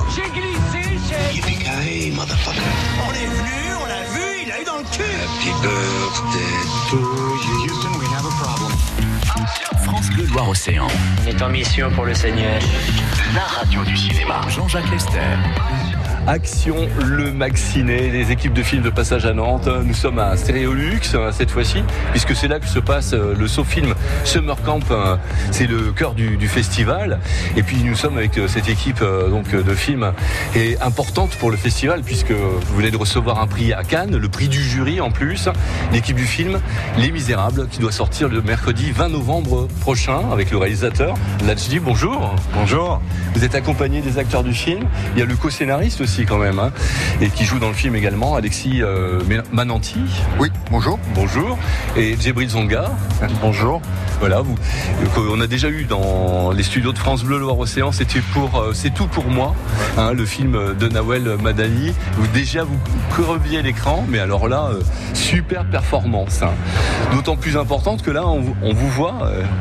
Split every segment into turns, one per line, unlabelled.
J'ai glissé, chef.
Yippee-ki-yay, motherfucker.
On est venu, on l'a vu, il a eu dans le cul.
Happy birthday to you. Houston, we have a problem.
France Bleu Loire-Océan.
On est en mission pour le Seigneur.
La radio du cinéma. Jean-Jacques Lester.
Action Le Maxiné, les équipes de films de passage à Nantes. Nous sommes à Stéréolux cette fois-ci, puisque c'est là que se passe le SoFilm Summer Camp. C'est le cœur du festival. Et puis nous sommes avec cette équipe donc de films et importante pour le festival, puisque vous venez de recevoir un prix à Cannes, le prix du jury en plus. L'équipe du film Les Misérables, qui doit sortir le mercredi 20 novembre prochain avec le réalisateur Lajdi. Bonjour.
Bonjour.
Vous êtes accompagné des acteurs du film. Il y a le co-scénariste aussi quand même, hein, et qui joue dans le film également, Alexis Mananti.
Oui, bonjour.
Bonjour. Et Djibril Zonga.
Bonjour.
Voilà, on a déjà eu dans les studios de France Bleu Loire-Océan, c'était pour C'est tout pour moi, hein, le film de Nawel Madani. Vous creviez l'écran, mais alors là, super performance, hein. D'autant plus importante que là, on vous voit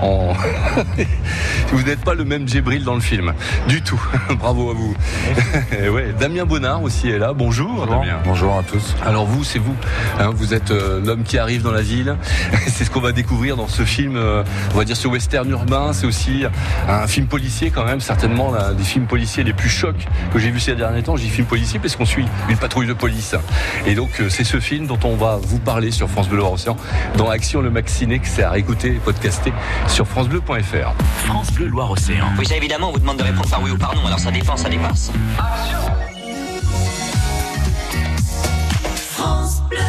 vous n'êtes pas le même Djibril dans le film, du tout. Bravo à vous. Ouais, Damien Bonnard aussi est là. Bonjour Damien.
Bonjour à tous.
Alors c'est vous, hein, vous êtes l'homme qui arrive dans la ville. C'est ce qu'on va découvrir dans ce film, on va dire ce western urbain. C'est aussi un film policier quand même, certainement l'un des films policiers les plus chocs que j'ai vu ces derniers temps. Je dis film policier parce qu'on suit une patrouille de police. Et donc c'est ce film dont on va vous parler sur France Bleu Loire-Océan dans Action Le Maxiné, que c'est à réécouter et podcaster sur francebleu.fr.
France Bleu Loire-Océan.
Oui, ça évidemment, on vous demande de répondre par oui ou par non, alors ça dépend, ça dépasse.
France Bleu.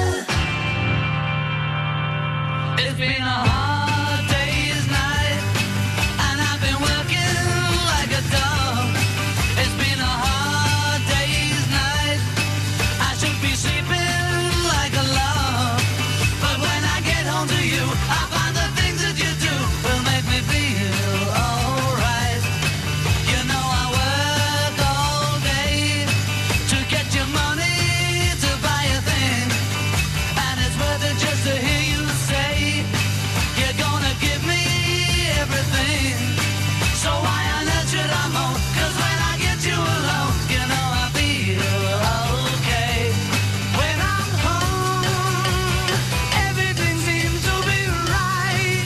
It's been a hard day's night, and I've been working like a dog. It's been a hard day's night, I should be sleeping like a log. But when I get home to you, I find the things that you do will make me feel alright. You know I work all day to get your money to buy a thing, and it's worth it just to hear you say you're gonna give me everything. So why on earth should I moan? 'Cause when I get you alone, you know I feel okay. When I'm home, everything seems to be right.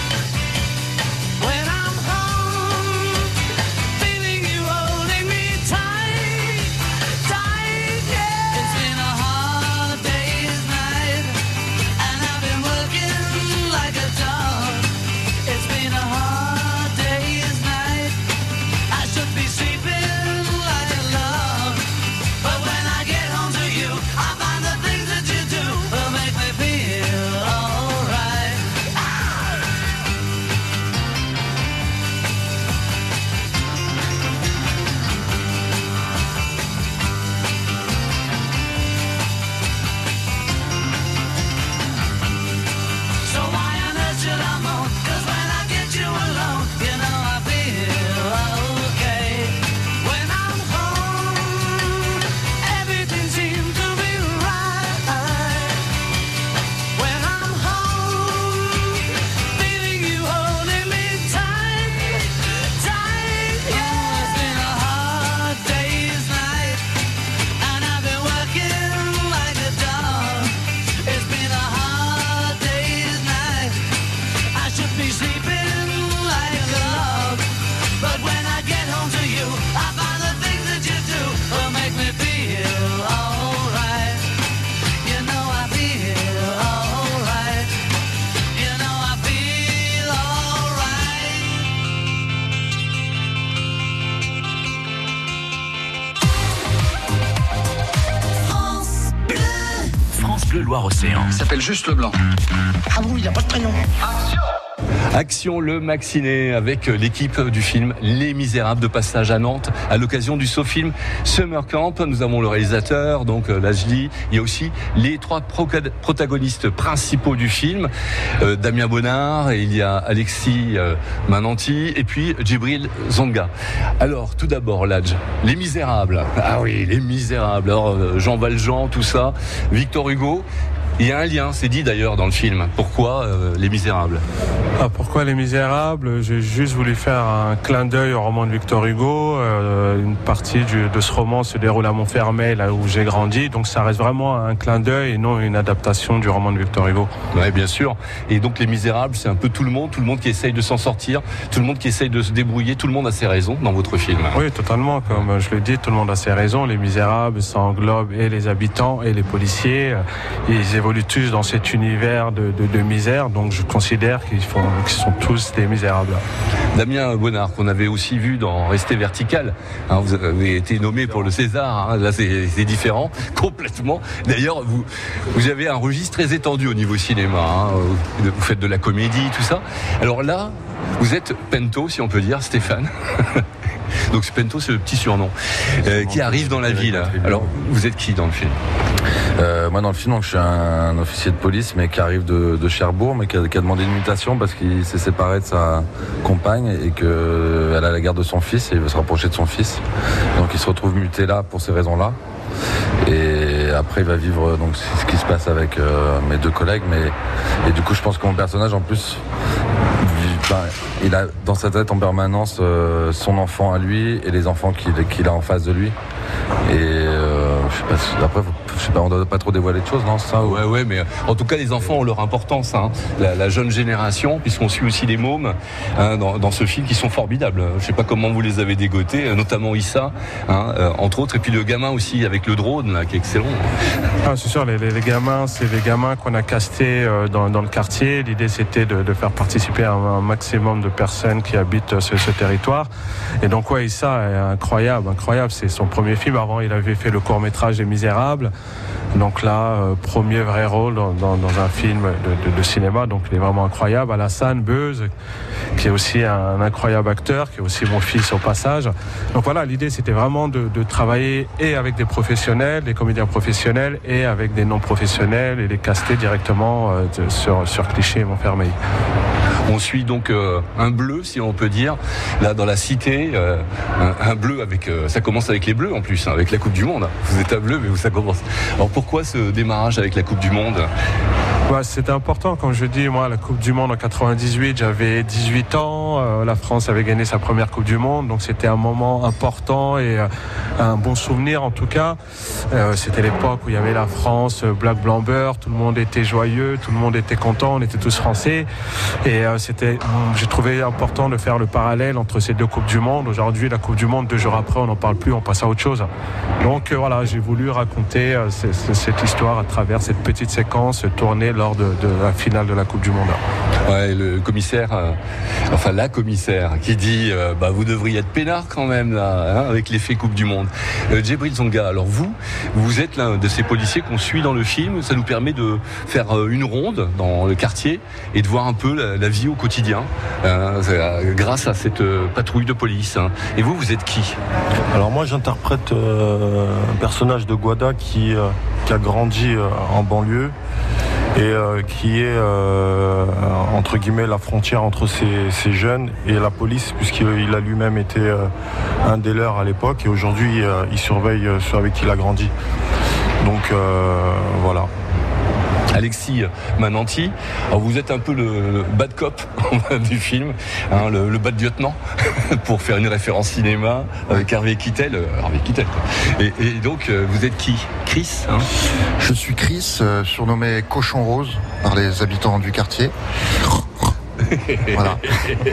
When I'm home, feeling you holding me tight, tight, yeah. It's been a hard day's night, and I've been working like a dog. It's been a hard day's night, I should be sleeping like a log. But when I get home to you, I find the things that you do will make me feel alright. So why on earth should I moan? 'Cause when I get you alone, you know I feel okay. When I'm home, everything seems to be right. When I'm home, feeling you holding me tight, tight, yeah. It's been a hard day's night, and I've been working like a dog. It's been a hard day's night, I should be sleeping like a log. But when I get home to you, I find the things that you do will make me feel alright. You know I feel alright. You know I feel alright. France Bleu.
France Bleu Loire-Océan.
Il s'appelle juste Leblanc. Ah bon, il n'y a pas de prénom.
Action Le Maxiné avec l'équipe du film Les Misérables de passage à Nantes à l'occasion du SoFilm Summer Camp. Nous avons le réalisateur, donc Lajdi. Il y a aussi les trois protagonistes principaux du film, Damien Bonnard, et il y a Alexis Mananti et puis Djibril Zonga. Alors tout d'abord Laj, Les Misérables. Ah oui, Les Misérables. Alors Jean Valjean, tout ça, Victor Hugo. Il y a un lien, c'est dit d'ailleurs dans le film. Pourquoi Les Misérables?
Pourquoi Les Misérables? J'ai juste voulu faire un clin d'œil au roman de Victor Hugo. Une partie de ce roman se déroule à Montfermeil, là où j'ai grandi. Donc ça reste vraiment un clin d'œil et non une adaptation du roman de Victor Hugo.
Oui, bien sûr. Et donc Les Misérables, c'est un peu tout le monde qui essaye de s'en sortir, tout le monde qui essaye de se débrouiller, tout le monde a ses raisons dans votre film.
Oui, totalement. Comme je le dis, tout le monde a ses raisons. Les Misérables, ça englobe et les habitants et les policiers. Ils évoluent tous dans cet univers de misère. Donc je considère qu'ils sont tous des misérables.
Damien Bonnard, qu'on avait aussi vu dans Rester vertical. Vous avez été nommé pour le César. Là, c'est différent, complètement. D'ailleurs, vous avez un registre très étendu au niveau cinéma. Vous faites de la comédie, tout ça. Alors là, vous êtes Pento, si on peut dire, Stéphane. Donc Pento, c'est le petit surnom qui arrive dans la ville. Alors, vous êtes qui dans le film?
Moi dans le film, donc, je suis un officier de police mais qui arrive de Cherbourg, mais qui a demandé une mutation parce qu'il s'est séparé de sa compagne et qu'elle a la garde de son fils et il veut se rapprocher de son fils. Donc il se retrouve muté là pour ces raisons-là. Et après il va vivre donc ce qui se passe avec mes deux collègues, et du coup je pense que mon personnage en plus il a dans sa tête en permanence son enfant à lui et les enfants qu'il a en face de lui. Et je sais pas, après on doit pas trop dévoiler de choses, non, c'est ça?
Ouais, mais en tout cas les enfants ont leur importance, la jeune génération, puisqu'on suit aussi les mômes dans ce film qui sont formidables. Je sais pas comment vous les avez dégotés, notamment Issa, entre autres, et puis le gamin aussi avec le drone là, qui est excellent.
C'est sûr, les gamins, c'est les gamins qu'on a castés dans le quartier. L'idée c'était de faire participer un maximum de personnes qui habitent ce territoire. Et donc Issa est incroyable, c'est son premier film. Avant il avait fait le court-métrage Les Misérables. Donc là, premier vrai rôle dans un film de cinéma, donc il est vraiment incroyable. Alassane Beuz, qui est aussi un incroyable acteur, qui est aussi mon fils au passage. Donc voilà, l'idée c'était vraiment de travailler et avec des professionnels, des comédiens professionnels, et avec des non-professionnels, et les caster directement sur Clichy et Montfermeil.
On suit donc un bleu, si on peut dire, là dans la cité, un bleu avec, ça commence avec les bleus en plus, avec la Coupe du Monde. Vous êtes un bleu, mais ça commence. Alors pourquoi ce démarrage avec la Coupe du Monde?
C'était important, comme je dis, moi la Coupe du Monde en 98, j'avais 18 ans, la France avait gagné sa première Coupe du Monde, donc c'était un moment important et un bon souvenir en tout cas. C'était l'époque où il y avait la France, Black Blanc Beurre, tout le monde était joyeux, tout le monde était content, on était tous français, et j'ai trouvé important de faire le parallèle entre ces deux Coupes du Monde. Aujourd'hui la Coupe du Monde, 2 jours après on n'en parle plus, on passe à autre chose. Donc voilà, j'ai voulu raconter cette histoire à travers cette petite séquence tournée lors de la finale de la Coupe du Monde.
Ouais, le commissaire, la commissaire qui dit vous devriez être peinard quand même là, avec l'effet Coupe du Monde. Djibril Zonga, alors vous êtes l'un de ces policiers qu'on suit dans le film. Ça nous permet de faire une ronde dans le quartier et de voir un peu la vie au quotidien grâce à cette patrouille de police. Et vous êtes qui?
Alors moi j'interprète un personnage de Guada qui a grandi en banlieue et qui est entre guillemets la frontière entre ces jeunes et la police, puisqu'il a lui-même été un des leurs à l'époque, et aujourd'hui il surveille ceux avec qui il a grandi. Donc voilà.
Alexis Mananti, alors vous êtes un peu le bad cop du film, le bad lieutenant, pour faire une référence cinéma avec Harvey Keitel. Et donc vous êtes qui? Chris,
Je suis Chris, surnommé Cochon Rose par les habitants du quartier. Voilà.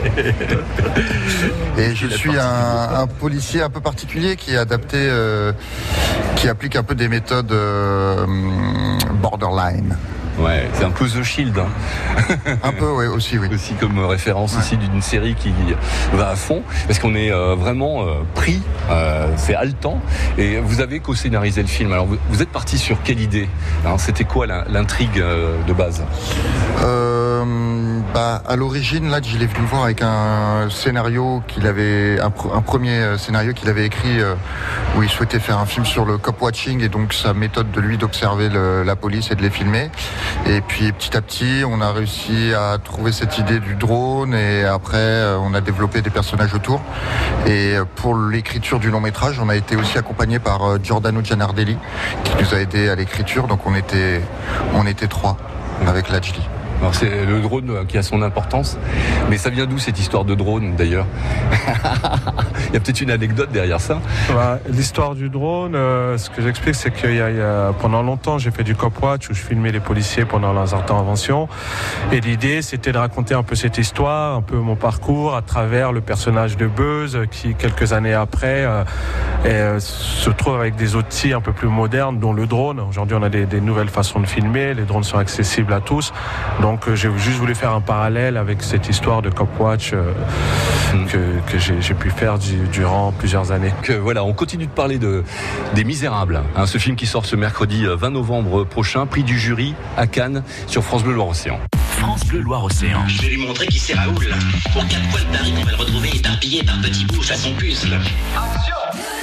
Et je suis un policier un peu particulier qui est adapté, qui applique un peu des méthodes borderline.
Ouais, c'est un peu The Shield.
Un peu, oui, aussi, oui.
Aussi comme référence ici d'une série qui va à fond, parce qu'on est vraiment pris, c'est haletant. Et vous avez co-scénarisé le film. Alors vous êtes parti sur quelle idée? Alors, c'était quoi l'intrigue de base?
à l'origine, là, il est venu me voir avec un scénario un premier scénario qu'il avait écrit où il souhaitait faire un film sur le cop watching et donc sa méthode de lui d'observer la police et de les filmer. Et puis petit à petit, on a réussi à trouver cette idée du drone et après, on a développé des personnages autour. Et pour l'écriture du long métrage, on a été aussi accompagné par Giordano Gianardelli qui nous a aidé à l'écriture. Donc on était 3 avec Lajli.
Alors c'est le drone qui a son importance, mais ça vient d'où cette histoire de drone d'ailleurs? Il y a peut-être une anecdote derrière ça.
L'histoire du drone, ce que j'explique, c'est que pendant longtemps, j'ai fait du cop watch où je filmais les policiers pendant leurs interventions. Et l'idée, c'était de raconter un peu cette histoire, un peu mon parcours à travers le personnage de Buzz qui, quelques années après, se trouve avec des outils un peu plus modernes, dont le drone. Aujourd'hui, on a des nouvelles façons de filmer. Les drones sont accessibles à tous. Donc j'ai juste voulu faire un parallèle avec cette histoire de cop watch que j'ai pu faire durant plusieurs années.
Voilà, on continue de parler des Misérables, ce film qui sort ce mercredi 20 novembre prochain, prix du jury à Cannes sur France Bleu Loire-Océan.
France Bleu Loire-Océan.
Je vais lui montrer qui c'est Raoul. Aux 4 coins de Paris, on va le retrouver éparpillé par petits bouts à son puzzle. Attention!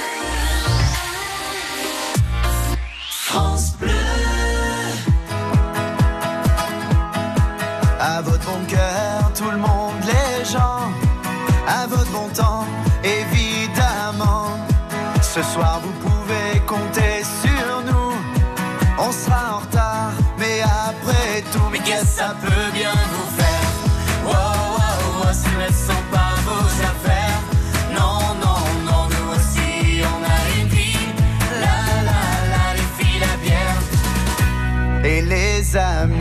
France Bleu. À votre bon cœur, tout le monde, les gens. À votre bon temps, évidemment. Ce soir, vous pouvez compter sur nous. On sera en retard, mais après tout, mais qu'est-ce que ça peut bien vous faire? Wow, wow, wow, ce ne sont pas vos affaires. Non, non, non, nous aussi, on a une vie. La, la, la, les filles, la bière. Et les amis.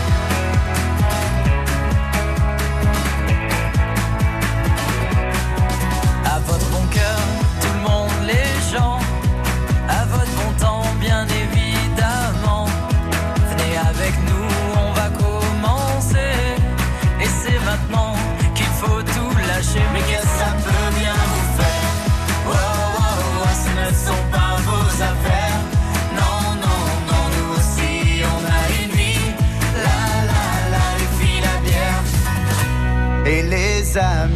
À votre bon temps, bien évidemment. Venez avec nous, on va commencer. Et c'est maintenant qu'il faut tout lâcher. Mais qu'est-ce que ça peut bien vous faire? Oh, oh, oh, ce ne sont pas vos affaires. Non, non, non, nous aussi, on a une vie. La, la, la, les filles, la bière. Et les amis.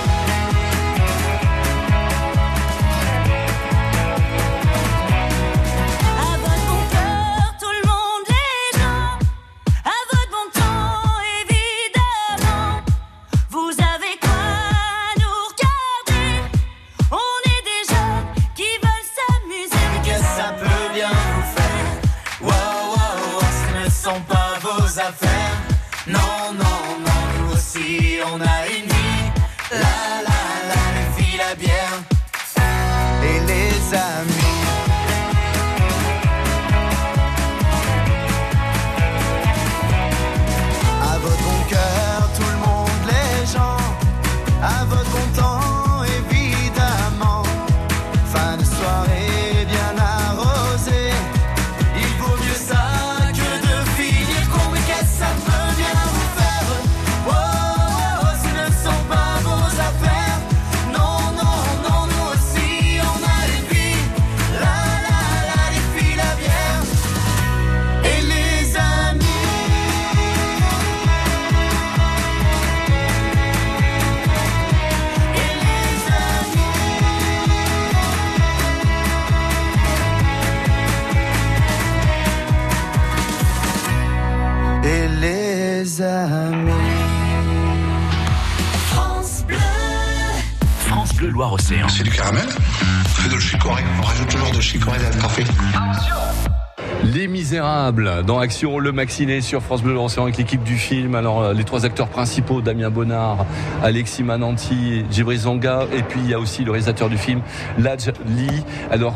Non, non, non, nous aussi, on a une vie. La, la, la, les filles, la bière. Et les amis. À votre bon cœur, tout le monde, les gens. À votre bon temps, évidemment. Fin de soirée bien arrosée. Il vaut mieux ça.
France Bleu Loire-Océan.
C'est du caramel? C'est de le chicorée. On rajoute toujours de chicorée dans le café.
Les Misérables dans Action le Maxiné sur France Bleu Loire-Océan avec l'équipe du film. Alors les 3 acteurs principaux, Damien Bonnard, Alexis Mananti, Djibril Zonga, et puis il y a aussi le réalisateur du film, Lajli. Alors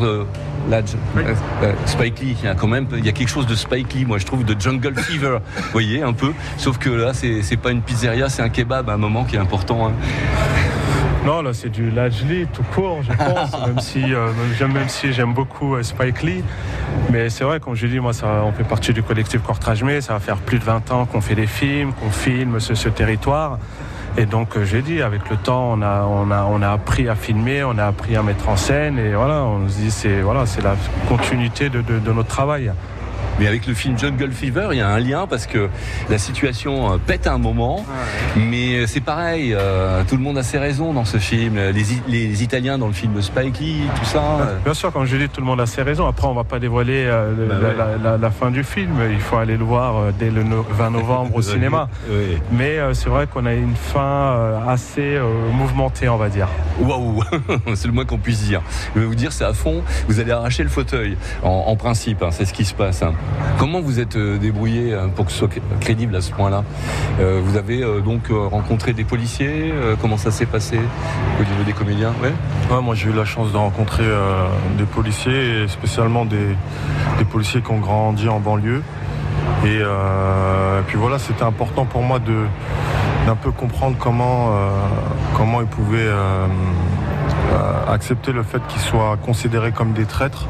Spike Lee, il y a quelque chose de Spike Lee, moi je trouve, de Jungle Fever, vous voyez un peu. Sauf que là c'est pas une pizzeria, c'est un kebab à un moment qui est important. Hein.
Non, là c'est du Lajli tout court, je pense, même si j'aime beaucoup Spike Lee. Mais c'est vrai, comme je dis, moi on fait partie du collectif Courtrajmé, ça va faire plus de 20 ans qu'on fait des films, qu'on filme ce territoire. Et donc j'ai dit, avec le temps, on a appris à filmer, on a appris à mettre en scène, et voilà, on se dit c'est la continuité de notre travail.
Mais avec le film Jungle Fever, il y a un lien parce que la situation pète à un moment, mais c'est pareil, tout le monde a ses raisons dans ce film. Les Italiens dans le film Spike Lee, tout ça.
Bien sûr, comme je dis, tout le monde a ses raisons. Après, on va pas dévoiler la fin du film. Il faut aller le voir dès le 20 novembre au cinéma.
Oui.
Mais c'est vrai qu'on a une fin assez mouvementée, on va dire.
Waouh, c'est le moins qu'on puisse dire. Je vais vous dire, c'est à fond. Vous allez arracher le fauteuil, en principe. C'est ce qui se passe. Comment vous êtes débrouillé pour que ce soit crédible à ce point-là? Vous avez donc rencontré des policiers. Comment ça s'est passé au niveau des comédiens?
Ouais, moi j'ai eu la chance de rencontrer des policiers, et spécialement des policiers qui ont grandi en banlieue. Et puis voilà, c'était important pour moi d'un peu comprendre comment ils pouvaient accepter le fait qu'ils soient considérés comme des traîtres.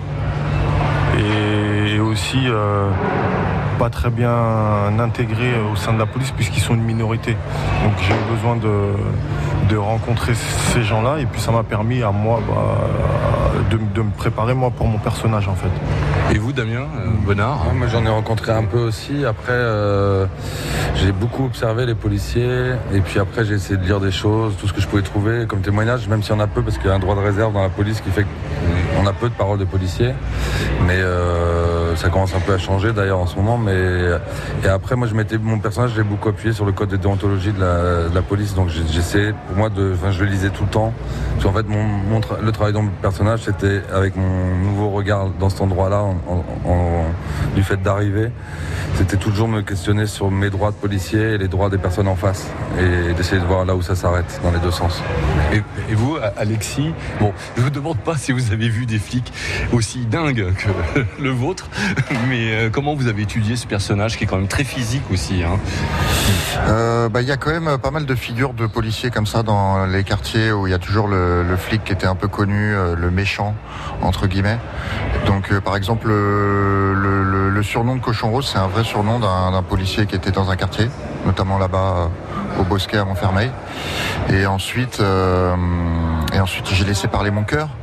Et aussi pas très bien intégrés au sein de la police puisqu'ils sont une minorité. Donc j'ai eu besoin de rencontrer ces gens-là, et puis ça m'a permis à moi de me préparer moi pour mon personnage en fait.
Et vous, Damien Bonnard?
Moi j'en ai rencontré un peu aussi. Après j'ai beaucoup observé les policiers, et puis après j'ai essayé de lire des choses, tout ce que je pouvais trouver comme témoignage, même s'il y en a peu parce qu'il y a un droit de réserve dans la police qui fait qu'on a peu de paroles de policiers. Mais ça commence un peu à changer d'ailleurs en ce moment. Et après moi mon personnage, j'ai beaucoup appuyé sur le code de déontologie de la police, donc j'essayais pour moi je le lisais tout le temps. Parce qu'en fait le travail de mon personnage, c'était avec mon nouveau regard dans cet endroit-là, du fait d'arriver, c'était toujours me questionner sur mes droits de policier et les droits des personnes en face, et d'essayer de voir là où ça s'arrête dans les deux sens.
Et vous, Alexis, bon, je vous demande pas si vous avez vu des flics aussi dingues que le vôtre, mais comment vous avez étudié ce personnage qui est quand même très physique aussi, hein?
Il y a quand même pas mal de figures de policiers comme ça dans les quartiers où il y a toujours le flic qui était un peu connu, le méchant entre guillemets. Donc par exemple le surnom de Cochon Rose, c'est un vrai surnom d'un policier qui était dans un quartier, notamment là-bas au Bosquet à Montfermeil. Et ensuite j'ai laissé parler mon cœur.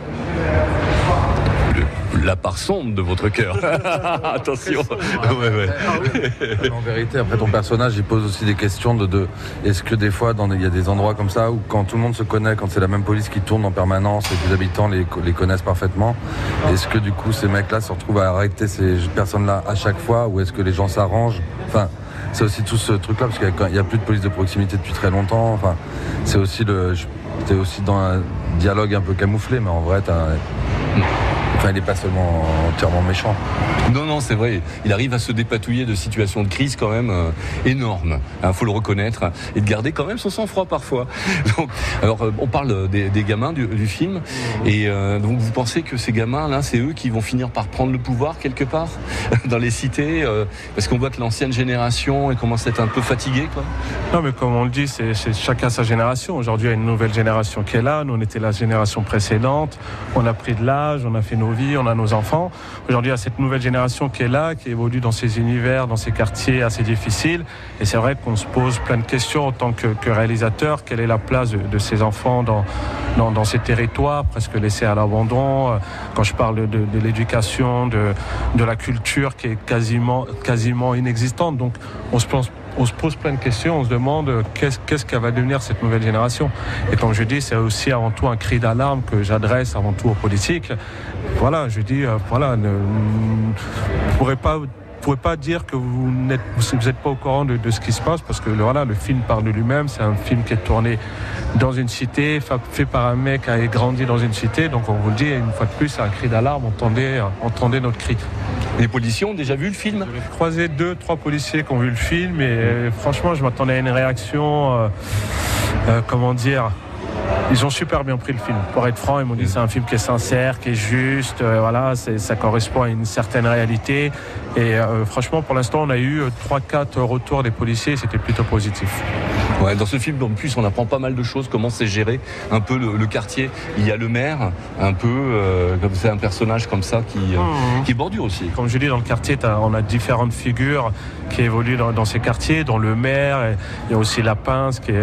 La part sombre de votre cœur. Attention. Ouais.
En vérité, après ton personnage, il pose aussi des questions de est-ce que des fois, il y a des endroits comme ça où quand tout le monde se connaît, quand c'est la même police qui tourne en permanence et que les habitants les connaissent parfaitement, est-ce que du coup ces mecs-là se retrouvent à arrêter ces personnes-là à chaque fois, ou est-ce que les gens s'arrangent? Enfin, c'est aussi tout ce truc-là, parce qu'il n'y a plus de police de proximité depuis très longtemps. Enfin, c'est aussi t'es aussi dans un dialogue un peu camouflé, mais en vrai, il n'est pas seulement entièrement méchant.
Non, c'est vrai. Il arrive à se dépatouiller de situations de crise quand même énormes. Faut le reconnaître, et de garder quand même son sang-froid parfois. Donc, alors, on parle des gamins du film, et donc vous pensez que ces gamins-là, c'est eux qui vont finir par prendre le pouvoir quelque part dans les cités, parce qu'on voit que l'ancienne génération commence à être un peu fatiguée, quoi.
Non, mais comme on le dit, c'est chacun sa génération. Aujourd'hui, il y a une nouvelle génération qui est là. Nous, on était la génération précédente. On a pris de l'âge, on a fait nos vies, on a nos enfants. Aujourd'hui, il y a cette nouvelle génération qui est là, qui évolue dans ces univers, dans ces quartiers assez difficiles. Et c'est vrai qu'on se pose plein de questions en tant que réalisateur. Quelle est la place de ces enfants dans ces territoires presque laissés à l'abandon? Quand je parle de l'éducation, de la culture qui est quasiment inexistante. Donc on se pose plein de questions, on se demande qu'est-ce qu'elle va devenir cette nouvelle génération. Et comme je dis, c'est aussi avant tout un cri d'alarme que j'adresse avant tout aux politiques. Voilà, je dis, vous pouvez pas dire que vous n'êtes pas au courant de ce qui se passe, parce que le film parle de lui-même. C'est un film qui est tourné dans une cité, fait par un mec qui a grandi dans une cité. Donc on vous le dit, une fois de plus, c'est un cri d'alarme. Entendez notre cri.
Les policiers ont déjà vu le film?
J'ai croisé 2-3 policiers qui ont vu le film, et franchement, je m'attendais à une réaction, ils ont super bien pris le film. Pour être franc, ils m'ont dit c'est un film qui est sincère, qui est juste, ça correspond à une certaine réalité. Et franchement, pour l'instant, on a eu 3-4 retours des policiers, c'était plutôt positif.
Ouais, dans ce film, en plus, on apprend pas mal de choses, comment c'est géré un peu le quartier. Il y a le maire, un peu, comme c'est un personnage comme ça qui bordure aussi.
Comme je dis, dans le quartier, on a différentes figures qui évoluent dans ces quartiers, dont le maire, il y a aussi la pince qui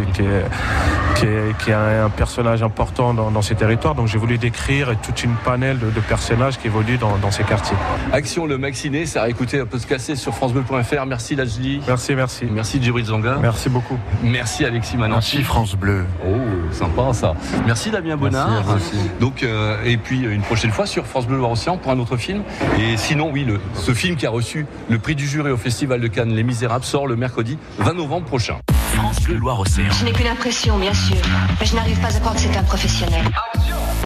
est un personnage important dans ces territoires. Donc j'ai voulu décrire toute une panel de personnages qui évoluent dans ces quartiers.
Action le Maxiné, ça a écouté un peu se casser sur francebleu.fr. Merci Lajli.
Merci.
Merci Djibril Zanga.
Merci beaucoup.
Merci Alexis Mananchi.
Merci France Bleu.
Oh, sympa ça. Merci Damien Bonnard.
Merci.
Donc, et puis une prochaine fois sur France Bleu Loire-Océan pour un autre film. Et sinon, oui, ce film qui a reçu le prix du jury au Festival de Cannes, Les Misérables, sort le mercredi 20 novembre prochain.
France Bleu Loire-Océan.
Je n'ai qu'une impression, bien sûr, mais je n'arrive pas à croire que c'est un professionnel.